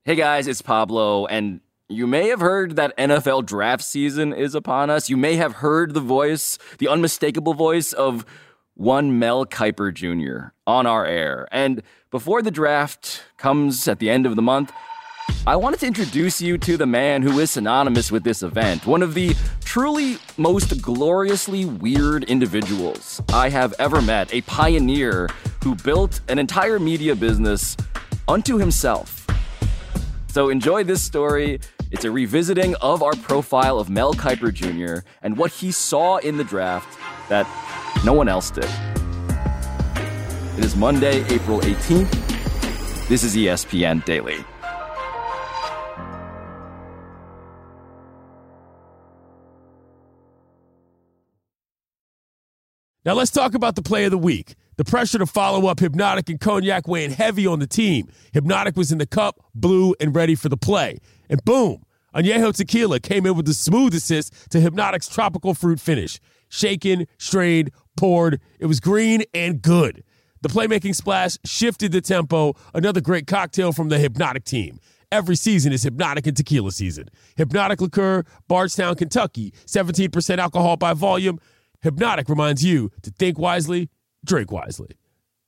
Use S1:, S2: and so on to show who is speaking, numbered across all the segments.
S1: Hey guys, it's Pablo, and you may have heard that NFL draft season is upon us. You may have heard the voice, the unmistakable voice of one Mel Kiper Jr. on our air. And before the draft comes at the end of the month, I wanted to introduce you to the man who is synonymous with this event, one of the truly most gloriously weird individuals I have ever met, a pioneer who built an entire media business unto himself. So enjoy this story. It's a revisiting of our profile of Mel Kiper Jr. and what he saw in the draft that no one else did. It is Monday, April 18th. This is ESPN Daily.
S2: Now let's talk about the play of the week. The pressure to follow up Hypnotic and Cognac weighing heavy on the team. Hypnotic was in the cup, blue, and ready for the play. And boom, Añejo Tequila came in with the smooth assist to Hypnotic's tropical fruit finish. Shaken, strained, poured. It was green and good. The playmaking splash shifted the tempo. Another great cocktail from the Hypnotic team. Every season is Hypnotic and Tequila season. Hypnotic Liqueur, Bardstown, Kentucky. 17% alcohol by volume. Hypnotic reminds you to think wisely, drink wisely.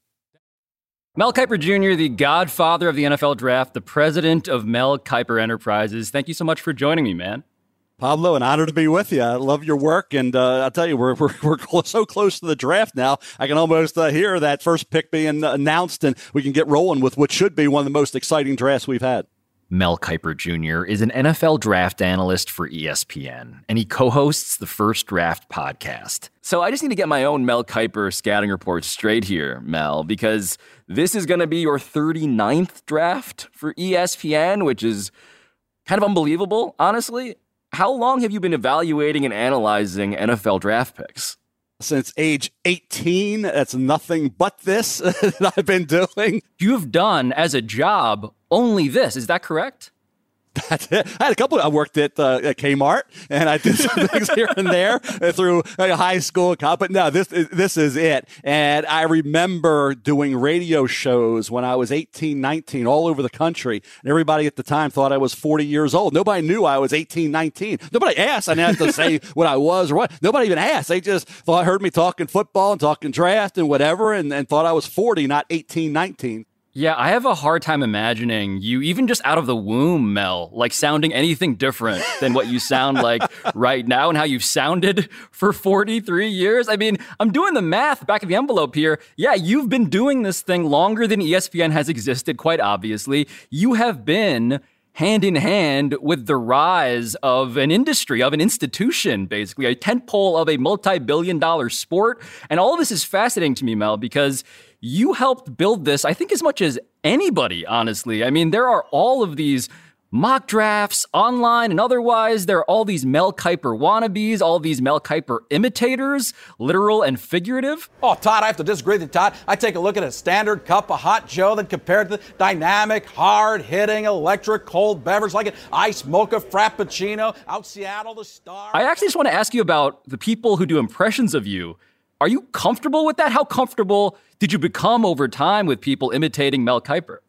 S1: Mel Kiper Jr., the godfather of the NFL draft, the president of Mel Kiper Enterprises. Thank you so much for joining me, man.
S3: Pablo, an honor to be with you. I love your work, and I'll tell you, we're so close to the draft now. I can almost hear that first pick being announced, and we can get rolling with what should be one of the most exciting drafts we've had.
S1: Mel Kiper Jr. is an NFL draft analyst for ESPN, and he co-hosts the First Draft podcast. So I just need to get my own Mel Kiper scouting report straight here, Mel, because this is going to be your 39th draft for ESPN, which is kind of unbelievable, honestly. How long have you been evaluating and analyzing NFL draft picks?
S3: Since age 18, that's nothing but this that I've been doing.
S1: You have done, as a job, only this. Is that correct?
S3: That's it. I had a couple. I worked at Kmart, and I did some things here and there through high school. But no, this is it. And I remember doing radio shows when I was 18, 19, all over the country. And everybody at the time thought I was 40 years old. Nobody knew I was 18, 19. Nobody asked. I didn't have to say what I was or what. Nobody even asked. They just heard me talking football and talking draft and whatever, and thought I was 40, not 18, 19.
S1: Yeah, I have a hard time imagining you, even just out of the womb, Mel, like sounding anything different than what you sound like right now and how you've sounded for 43 years. I mean, I'm doing the math back of the envelope here. Yeah, you've been doing this thing longer than ESPN has existed, quite obviously. You have been hand in hand with the rise of an industry, of an institution, basically, a tentpole of a multi-billion-dollar sport. And all of this is fascinating to me, Mel, because you helped build this, I think, as much as anybody, honestly. I mean, there are all of these mock drafts online and otherwise. There are all these Mel Kiper wannabes, all these Mel Kiper imitators, literal and figurative.
S4: Oh, Todd, I have to disagree with you, Todd. I take a look at a standard cup of hot Joe, then compared to the dynamic, hard-hitting, electric, cold beverage like an iced mocha frappuccino out Seattle, the Star.
S1: I actually just want to ask you about the people who do impressions of you. Are you comfortable with that? How comfortable did you become over time with people imitating Mel Kiper?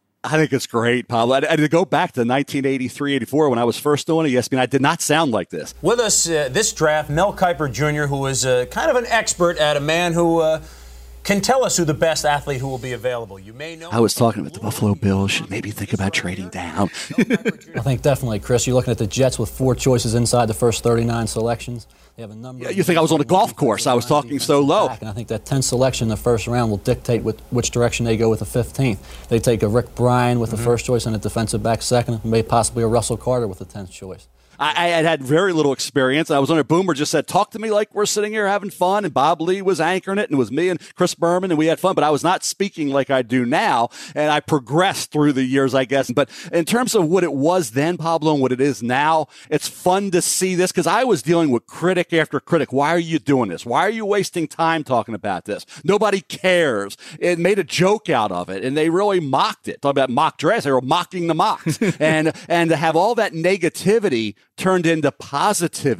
S3: I think it's great, Pablo. I had to go back to 1983, 84 when I was first doing ESPN. I did not sound like this.
S5: With us this draft, Mel Kiper Jr., who is kind of an expert at a man who can tell us who the best athlete who will be available. You may know.
S3: I was talking about the Buffalo Bills should maybe think about trading down.
S6: I think definitely, Chris. You're looking at the Jets with 4 choices inside the first 39 selections. They have a number.
S3: Yeah, you think I was on a golf course? I was talking so low.
S6: And I think that 10th selection in the first round will dictate which direction they go with the 15th. They take a Rick Bryan with the first choice and a defensive back second, and maybe possibly a Russell Carter with the 10th choice.
S3: I had very little experience. I was on a Boomer, just said, talk to me like we're sitting here having fun. And Bob Lee was anchoring it, and it was me and Chris Berman, and we had fun. But I was not speaking like I do now. And I progressed through the years, I guess. But in terms of what it was then, Pablo, and what it is now, it's fun to see this because I was dealing with critic after critic. Why are you doing this? Why are you wasting time talking about this? Nobody cares. It made a joke out of it, and they really mocked it. Talking about mock dress, they were mocking the mocks. and to have all that negativity turned into positivity.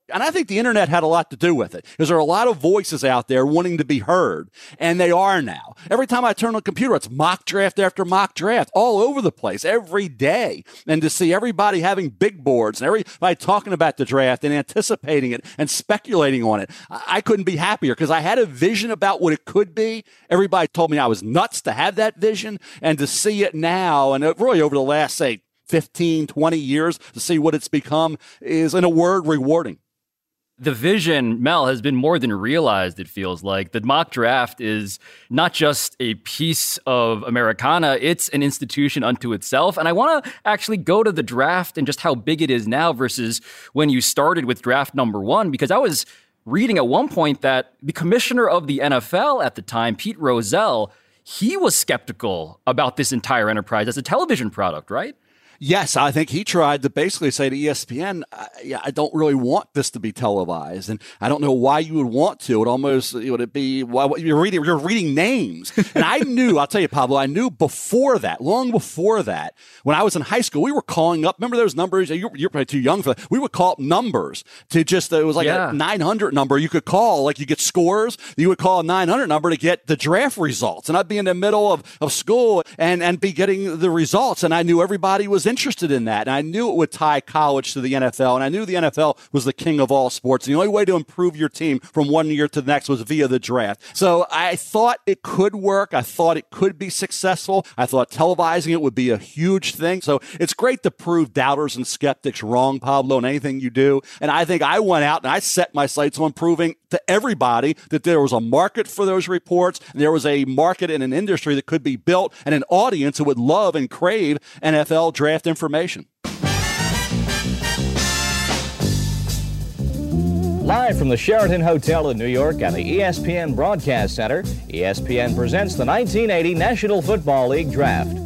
S3: And I think the internet had a lot to do with it, because there are a lot of voices out there wanting to be heard, and they are now. Every time I turn on the computer, it's mock draft after mock draft all over the place every day. And to see everybody having big boards and everybody talking about the draft and anticipating it and speculating on it, I couldn't be happier, because I had a vision about what it could be. Everybody told me I was nuts to have that vision, and to see it now, and really over the last, say, 15, 20 years, to see what it's become is, in a word, rewarding.
S1: The vision, Mel, has been more than realized, it feels like. The mock draft is not just a piece of Americana, it's an institution unto itself. And I want to actually go to the draft and just how big it is now versus when you started with draft number 1, because I was reading at one point that the commissioner of the NFL at the time, Pete Rozelle, he was skeptical about this entire enterprise as a television product, right?
S3: Yes, I think he tried to basically say to ESPN, I don't really want this to be televised, and I don't know why you would want to. It almost would it be you're reading names, and I knew. I'll tell you, Pablo, I knew before that, long before that, when I was in high school, we were calling up. Remember those numbers? You're probably too young for that. We would call up numbers to just it was like a 900 number you could call, like you get scores. You would call a 900 number to get the draft results, and I'd be in the middle of school and be getting the results, and I knew everybody was interested in that. And I knew it would tie college to the NFL. And I knew the NFL was the king of all sports. And the only way to improve your team from one year to the next was via the draft. So I thought it could work. I thought it could be successful. I thought televising it would be a huge thing. So it's great to prove doubters and skeptics wrong, Pablo, in anything you do. And I think I went out and I set my sights on proving to everybody that there was a market for those reports. And there was a market in an industry that could be built, and an audience who would love and crave NFL draft information.
S7: Live from the Sheraton Hotel in New York and the ESPN Broadcast Center, ESPN presents the 1980 National Football League Draft.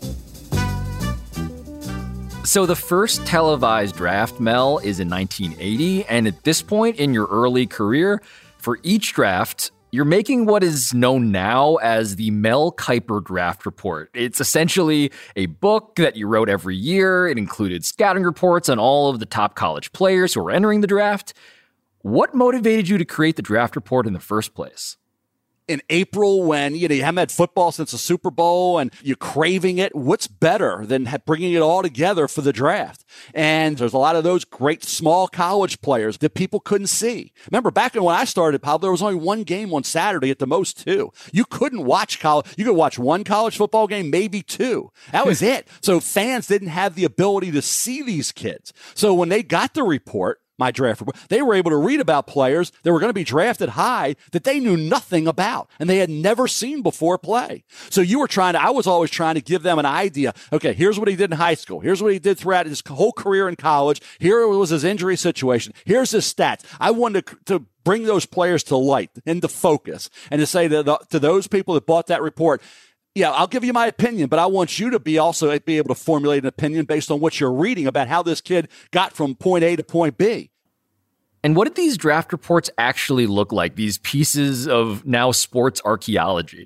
S1: So the first televised draft, Mel, is in 1980, and at this point in your early career, for each draft, you're making what is known now as the Mel Kiper Draft Report. It's essentially a book that you wrote every year. It included scouting reports on all of the top college players who were entering the draft. What motivated you to create the draft report in the first place?
S3: In April, when you haven't had football since the Super Bowl and you're craving it, what's better than bringing it all together for the draft? And there's a lot of those great small college players that people couldn't see. Remember, back when I started, Pablo, there was only one game on Saturday, at the most two. You couldn't watch college. You could watch one college football game, maybe two. That was it. So fans didn't have the ability to see these kids. So when they got the report, my draft report, they were able to read about players that were going to be drafted high that they knew nothing about and they had never seen before play. So I was always trying to give them an idea. Okay, here's what he did in high school. Here's what he did throughout his whole career in college. Here was his injury situation. Here's his stats. I wanted to bring those players to light, into focus, and to say to those people that bought that report, yeah, I'll give you my opinion, but I want you to be able to formulate an opinion based on what you're reading about how this kid got from point A to point B.
S1: And what did these draft reports actually look like, these pieces of now sports archaeology?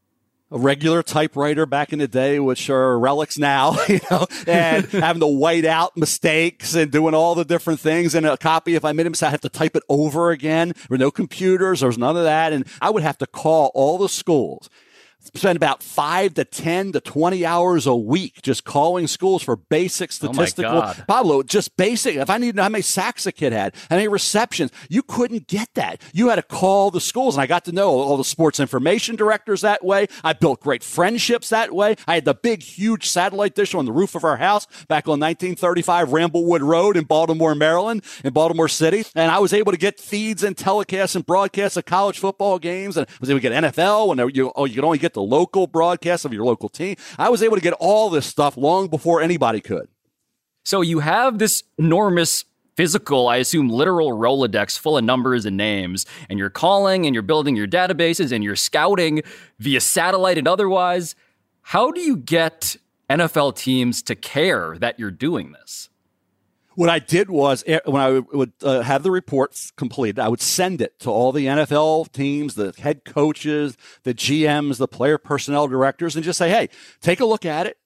S3: A regular typewriter back in the day, which are relics now, and having to white out mistakes and doing all the different things. And a copy, if I made a mistake, I have to type it over again. There were no computers. There was none of that. And I would have to call all the schools, spend about 5 to 10 to 20 hours a week just calling schools for basic statistical.
S1: Oh my God.
S3: Pablo, just basic. If I needed to know how many sacks a kid had, how many receptions, you couldn't get that. You had to call the schools, and I got to know all the sports information directors that way. I built great friendships that way. I had the big, huge satellite dish on the roof of our house back on 1935 Ramblewood Road in Baltimore, Maryland, in Baltimore City, and I was able to get feeds and telecasts and broadcasts of college football games, and I was able to get NFL when you could only get the local broadcast of your local team. I was able to get all this stuff long before anybody could.
S1: So you have this enormous physical, I assume literal Rolodex full of numbers and names, and you're calling and you're building your databases and you're scouting via satellite and otherwise. How do you get NFL teams to care that you're doing this?
S3: What I did was, when I would have the reports completed, I would send it to all the NFL teams, the head coaches, the GMs, the player personnel directors, and just say, hey, take a look at it.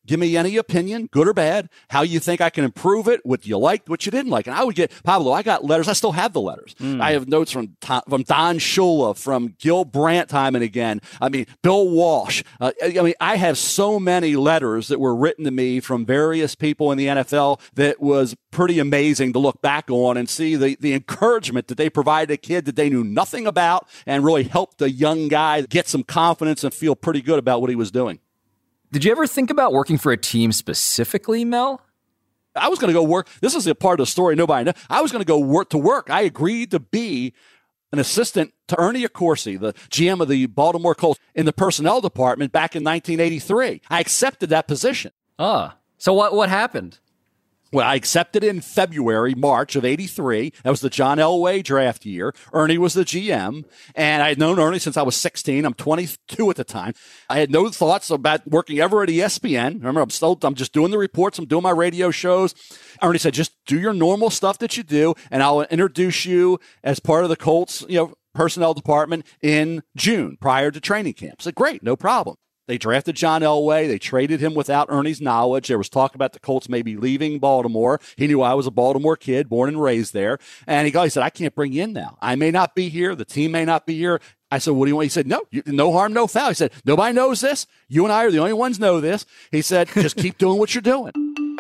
S3: Give me any opinion, good or bad, how you think I can improve it, what you liked, what you didn't like. And I would get, Pablo, I got letters. I still have the letters. I have notes from Don Shula, from Gil Brandt time and again. I mean, Bill Walsh. I have so many letters that were written to me from various people in the NFL that was pretty amazing to look back on and see the encouragement that they provided a kid that they knew nothing about and really helped a young guy get some confidence and feel pretty good about what he was doing.
S1: Did you ever think about working for a team specifically, Mel?
S3: I was going to go work. This is a part of the story nobody knows. I was going to go work. I agreed to be an assistant to Ernie Accorsi, the GM of the Baltimore Colts, in the personnel department back in 1983. I accepted that position.
S1: So what happened?
S3: Well, I accepted in March of 83. That was the John Elway draft year. Ernie was the GM, and I had known Ernie since I was 16. I'm 22 at the time. I had no thoughts about working ever at ESPN. Remember, I'm just doing the reports. I'm doing my radio shows. Ernie said, just do your normal stuff that you do, and I'll introduce you as part of the Colts, personnel department in June prior to training camp. I said, great, no problem. They drafted John Elway. They traded him without Ernie's knowledge. There was talk about the Colts maybe leaving Baltimore. He knew I was a Baltimore kid, born and raised there. And he said, I can't bring you in now. I may not be here. The team may not be here. I said, what do you want? He said, no harm, no foul. He said, nobody knows this. You and I are the only ones know this. He said, just keep doing what you're doing.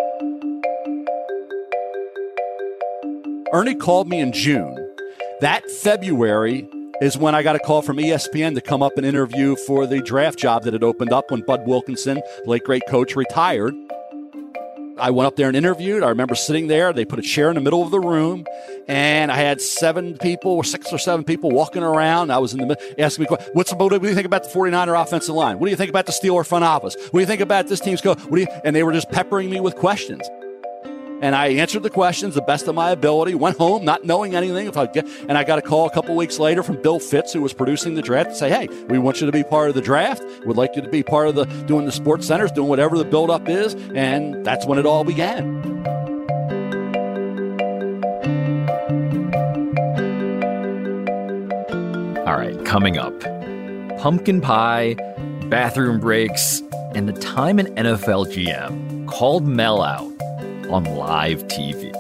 S3: Ernie called me in June. That February is when I got a call from ESPN to come up and interview for the draft job that had opened up when Bud Wilkinson, late great coach, retired. I went up there and interviewed. I remember sitting there. They put a chair in the middle of the room, and I had 6 or 7 people walking around. I was in the middle asking me, what do you think about the 49er offensive line? What do you think about the Steeler front office? What do you think about this team's coach? And they were just peppering me with questions. And I answered the questions the best of my ability, went home not knowing anything. And I got a call a couple weeks later from Bill Fitz, who was producing the draft, to say, hey, we want you to be part of the draft. We'd like you to be part of doing the sports centers, doing whatever the buildup is. And that's when it all began.
S1: All right, coming up, pumpkin pie, bathroom breaks, and the time an NFL GM called Mel out on live TV.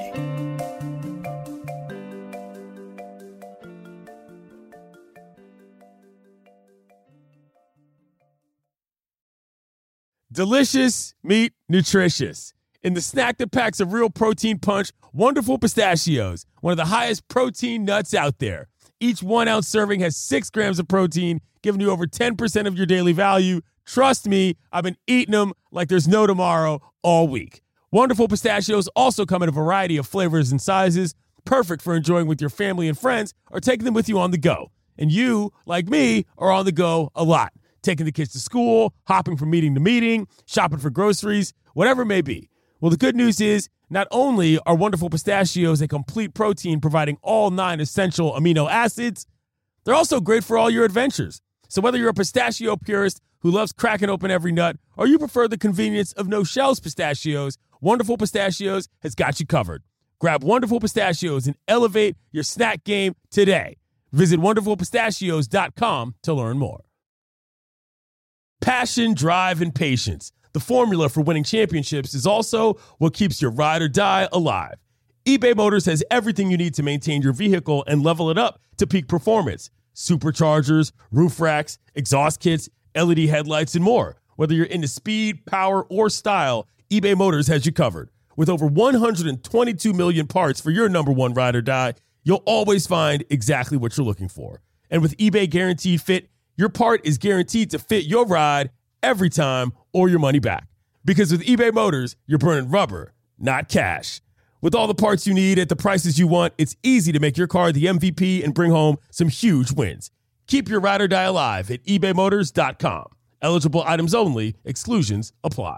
S2: Delicious, meat, nutritious. In the snack that packs a real protein punch, Wonderful Pistachios, one of the highest protein nuts out there. Each 1 ounce serving has 6 grams of protein, giving you over 10% of your daily value. Trust me, I've been eating them like there's no tomorrow all week. Wonderful Pistachios also come in a variety of flavors and sizes, perfect for enjoying with your family and friends or taking them with you on the go. And you, like me, are on the go a lot, taking the kids to school, hopping from meeting to meeting, shopping for groceries, whatever it may be. Well, the good news is not only are Wonderful Pistachios a complete protein providing all 9 essential amino acids, they're also great for all your adventures. So whether you're a pistachio purist who loves cracking open every nut or you prefer the convenience of no-shells pistachios, Wonderful Pistachios has got you covered. Grab Wonderful Pistachios and elevate your snack game today. Visit WonderfulPistachios.com to learn more. Passion, drive, and patience. The formula for winning championships is also what keeps your ride or die alive. eBay Motors has everything you need to maintain your vehicle and level it up to peak performance. Superchargers, roof racks, exhaust kits, LED headlights, and more. Whether you're into speed, power, or style, eBay Motors has you covered. With over 122 million parts for your number one ride or die, you'll always find exactly what you're looking for. And with eBay Guaranteed Fit, your part is guaranteed to fit your ride every time or your money back. Because with eBay Motors, you're burning rubber, not cash. With all the parts you need at the prices you want, it's easy to make your car the MVP and bring home some huge wins. Keep your ride or die alive at ebaymotors.com. Eligible items only. Exclusions apply.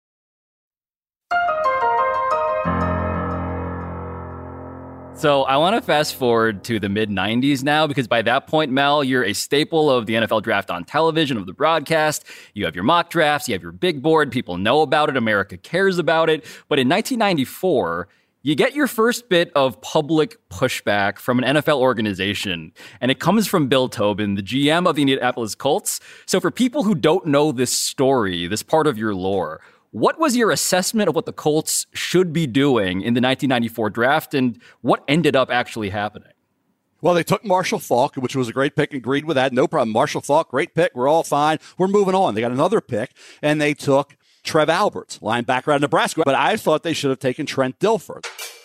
S1: So I want to fast forward to the mid-90s now, because by that point, Mel, you're a staple of the NFL draft on television, of the broadcast. You have your mock drafts, you have your big board, people know about it, America cares about it. But in 1994, you get your first bit of public pushback from an NFL organization, and it comes from Bill Tobin, the GM of the Indianapolis Colts. So for people who don't know this story, this part of your lore, What was your assessment of what the Colts should be doing in the 1994 draft, and what ended up actually happening?
S3: Well, they took Marshall Faulk, which was a great pick, agreed with that. No problem. Marshall Faulk, great pick. We're all fine. We're moving on. They got another pick, and they took Trev Alberts, linebacker out of Nebraska. But I thought they should have taken Trent Dilfer.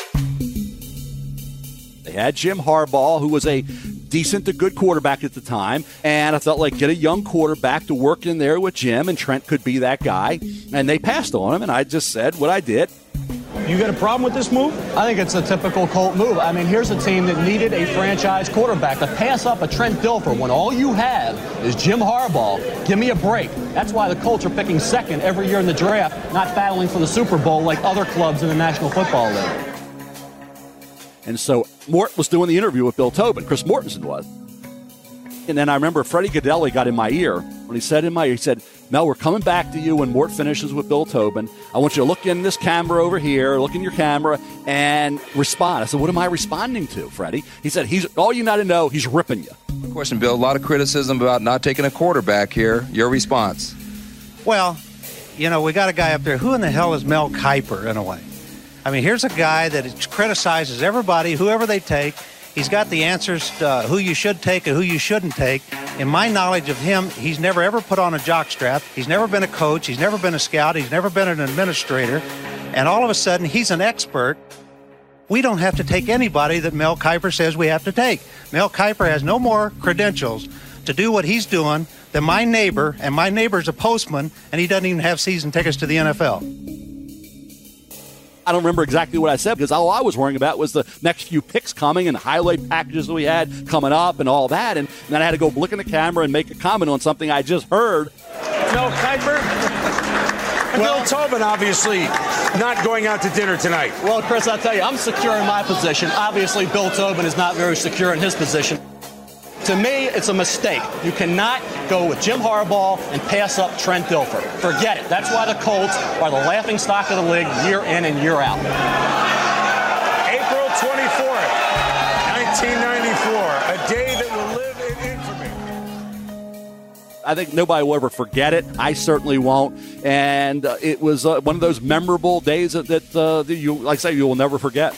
S3: They had Jim Harbaugh, who was a decent to good quarterback at the time, and I felt like get a young quarterback to work in there with Jim, and Trent could be that guy. And they passed on him, and I just said what I did.
S5: You got a problem with this move?
S6: I think it's a typical Colt move. I mean, here's a team that needed a franchise quarterback to pass up a Trent Dilfer when all you have is Jim Harbaugh. Give me a break. That's why the Colts are picking second every year in the draft, not battling for the Super Bowl like other clubs in the National Football League.
S3: And so Mort was doing the interview with Bill Tobin. Chris Mortensen was. And then I remember Freddie Godelli got in my ear. When he said in my ear, he said, Mel, we're coming back to you when Mort finishes with Bill Tobin. I want you to look in this camera over here, look in your camera, and respond. I said, what am I responding to, Freddie? He said, all you got to know, he's ripping you.
S8: Question, Bill, a lot of criticism about not taking a quarterback here. Your response?
S9: Well, we got a guy up there. Who in the hell is Mel Kiper, in a way? I mean, here's a guy that criticizes everybody, whoever they take. He's got the answers to who you should take and who you shouldn't take. In my knowledge of him, he's never ever put on a jockstrap. He's never been a coach. He's never been a scout. He's never been an administrator. And all of a sudden, he's an expert. We don't have to take anybody that Mel Kiper says we have to take. Mel Kiper has no more credentials to do what he's doing than my neighbor, and my neighbor's a postman, and he doesn't even have season tickets to the NFL.
S3: I don't remember exactly what I said because all I was worrying about was the next few picks coming and the highlight packages that we had coming up and all that. And then I had to go look in the camera and make a comment on something I just heard.
S5: Mel Kiper? Bill Tobin, obviously, not going out to dinner tonight.
S6: Well, Chris, I'll tell you, I'm secure in my position. Obviously, Bill Tobin is not very secure in his position. To me, it's a mistake. You cannot go with Jim Harbaugh and pass up Trent Dilfer. Forget it. That's why the Colts are the laughingstock of the league year in and year out.
S5: April 24th, 1994, a day that will live in infamy.
S3: I think nobody will ever forget it. I certainly won't. And it was one of those memorable days that you, like I say, you will never forget.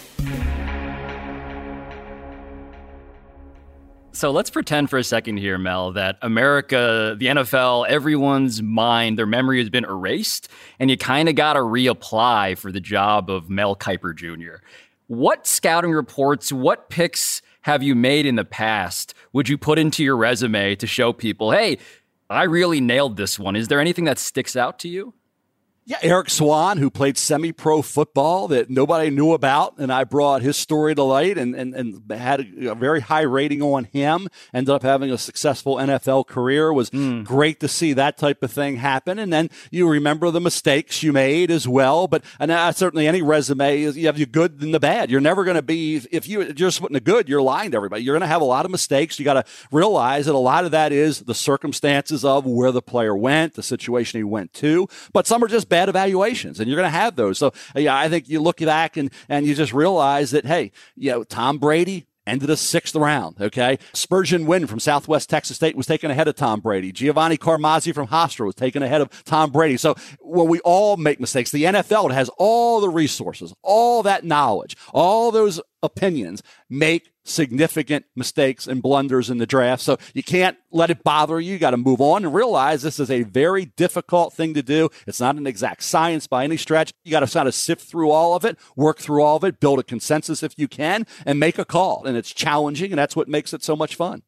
S1: So let's pretend for a second here, Mel, that America, the NFL, everyone's mind, their memory has been erased, and you kind of got to reapply for the job of Mel Kiper Jr. What scouting reports, what picks have you made in the past would you put into your resume to show people, hey, I really nailed this one? Is there anything that sticks out to you?
S3: Yeah, Eric Swan, who played semi-pro football that nobody knew about, and I brought his story to light and had a very high rating on him, ended up having a successful NFL career. It was great to see that type of thing happen. And then you remember the mistakes you made as well. But certainly any resume, you have the good and the bad. You're never going to be, if you're just putting the good, you're lying to everybody. You're going to have a lot of mistakes. You got to realize that a lot of that is the circumstances of where the player went, the situation he went to. But some are just bad evaluations, and you're going to have those. So yeah, I think you look back and you just realize that, hey, Tom Brady ended a 6th round, okay? Spurgeon Wynn from Southwest Texas State was taken ahead of Tom Brady. Giovanni Carmazzi from Hofstra was taken ahead of Tom Brady. So when we all make mistakes, the NFL has all the resources, all that knowledge, all those opinions, make significant mistakes and blunders in the draft. So you can't let it bother you. You got to move on and realize this is a very difficult thing to do. It's not an exact science by any stretch. You got to kind of sift through all of it, work through all of it, build a consensus if you can, and make a call. And it's challenging, and that's what makes it so much fun.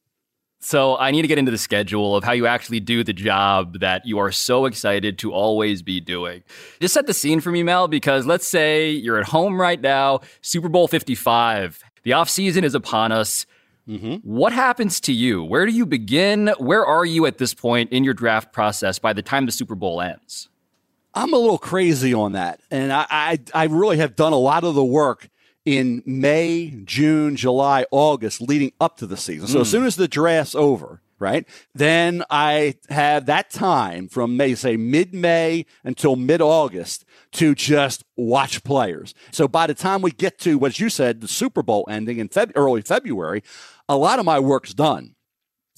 S1: So I need to get into the schedule of how you actually do the job that you are so excited to always be doing. Just set the scene for me, Mel, because let's say you're at home right now, Super Bowl 55. The offseason is upon us. What happens to you? Where do you begin? Where are you at this point in your draft process by the time the Super Bowl ends?
S3: I'm a little crazy on that. And I really have done a lot of the work in May, June, July, August leading up to the season. So as soon as the draft's over, right, then I have that time from mid-May until mid-August to just watch players. So by the time we get to, what you said, the Super Bowl ending in early February, a lot of my work's done.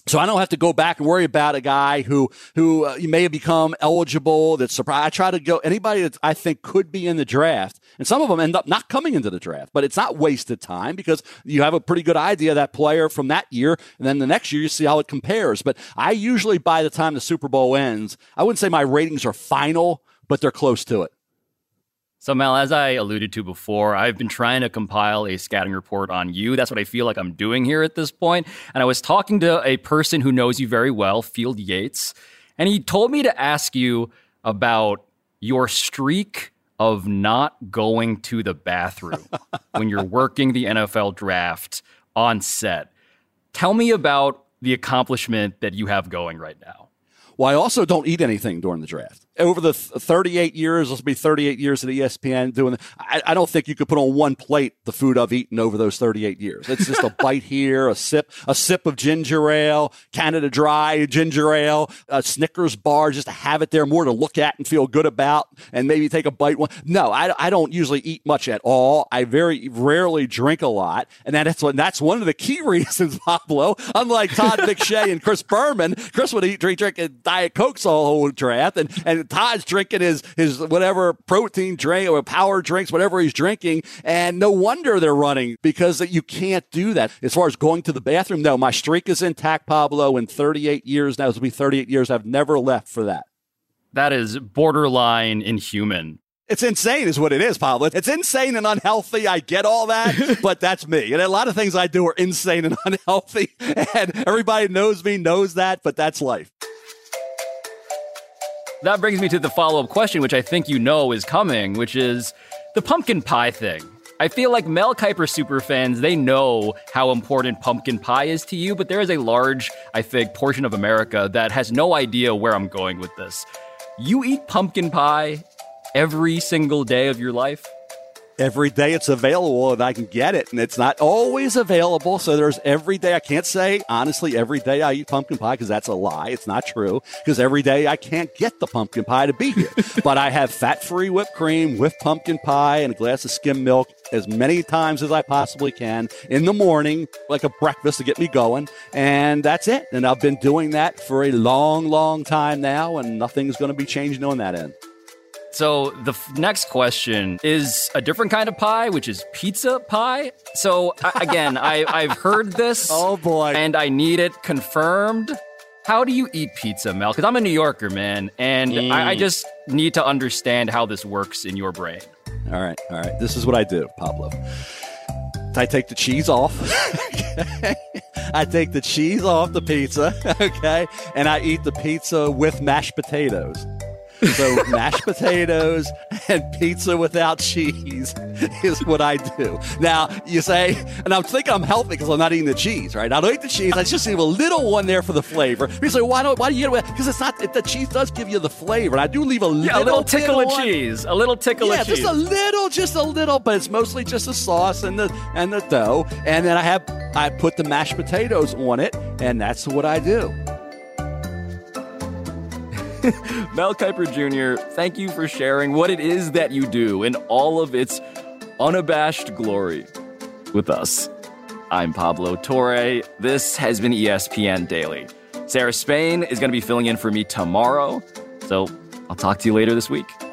S3: So I don't have to go back and worry about a guy who may have become eligible. That's surprised. I try to go anybody that I think could be in the draft, and some of them end up not coming into the draft. But it's not wasted time because you have a pretty good idea of that player from that year, and then the next year you see how it compares. But I usually, by the time the Super Bowl ends, I wouldn't say my ratings are final, but they're close to it.
S1: So, Mel, as I alluded to before, I've been trying to compile a scouting report on you. That's what I feel like I'm doing here at this point. And I was talking to a person who knows you very well, Field Yates, and he told me to ask you about your streak of not going to the bathroom when you're working the NFL draft on set. Tell me about the accomplishment that you have going right now.
S3: Well, I also don't eat anything during the draft. Over the 38 years, this will be 38 years at ESPN doing it. I don't think you could put on one plate the food I've eaten over those 38 years. It's just a bite here, a sip of ginger ale, Canada Dry ginger ale, a Snickers bar, just to have it there, more to look at and feel good about, and maybe take a bite. No, I don't usually eat much at all. I very rarely drink a lot, and that's one of the key reasons, Pablo. Unlike Todd McShay and Chris Berman, Chris would drink Diet Cokes all whole draft, and Todd's drinking his whatever protein drink or power drinks, whatever he's drinking, and no wonder they're running because you can't do that. As far as going to the bathroom, no, my streak is intact, Pablo, in 38 years. Now, this will be 38 years. I've never left for that.
S1: That is borderline inhuman.
S3: It's insane is what it is, Pablo. It's insane and unhealthy. I get all that, but that's me. And a lot of things I do are insane and unhealthy, and everybody knows me, knows that, but that's life.
S1: That brings me to the follow-up question, which I think you know is coming, which is the pumpkin pie thing. I feel like Mel Kiper superfans, they know how important pumpkin pie is to you, but there is a large, I think, portion of America that has no idea where I'm going with this. You eat pumpkin pie every single day of your life?
S3: Every day it's available and I can get it, and it's not always available. So there's every day. I can't say, honestly, every day I eat pumpkin pie because that's a lie. It's not true because every day I can't get the pumpkin pie to be here. But I have fat-free whipped cream with pumpkin pie and a glass of skim milk as many times as I possibly can in the morning, like a breakfast to get me going. And that's it. And I've been doing that for a long, long time now, and nothing's going to be changing on that end.
S1: So the next question is a different kind of pie, which is pizza pie. So again, I've heard this.
S3: Oh boy.
S1: And I need it confirmed. How do you eat pizza, Mel? Because I'm a New Yorker, man. And I just need to understand how this works in your brain.
S3: All right. This is what I do, Pablo. I take the cheese off. I take the cheese off the pizza, okay? And I eat the pizza with mashed potatoes. So mashed potatoes and pizza without cheese is what I do. Now, you say, and I'm thinking I'm healthy because I'm not eating the cheese, right? I don't eat the cheese. I just leave a little one there for the flavor. You say, why do you get it? Because the cheese does give you the flavor. And I do leave a little
S1: tickle of cheese. A little tickle of cheese.
S3: Yeah, just a little, but it's mostly just the sauce and the dough. And then I put the mashed potatoes on it, and that's what I do.
S1: Mel Kiper Jr., thank you for sharing what it is that you do in all of its unabashed glory with us. I'm Pablo Torre. This has been ESPN Daily. Sarah Spain is going to be filling in for me tomorrow, so I'll talk to you later this week.